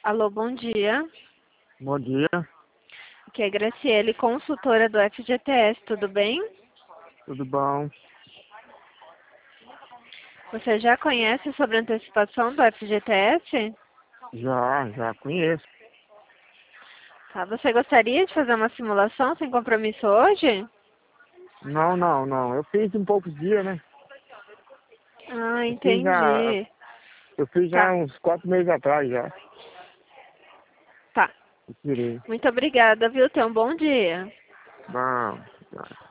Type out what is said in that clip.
Alô, bom dia. Bom dia, Aqui é Graciele, consultora do FGTS, tudo bem? tudo bom? Você já conhece sobre a antecipação do FGTS? Já conheço. Tá, você gostaria de fazer uma simulação sem compromisso hoje? Não. Eu fiz em poucos dias, né? Ah, Eu fiz já, entendi. eu fiz já Tá, uns 4 meses atrás já. tá. Eu tirei. Muito obrigada, viu? Tenha um bom dia. Bom.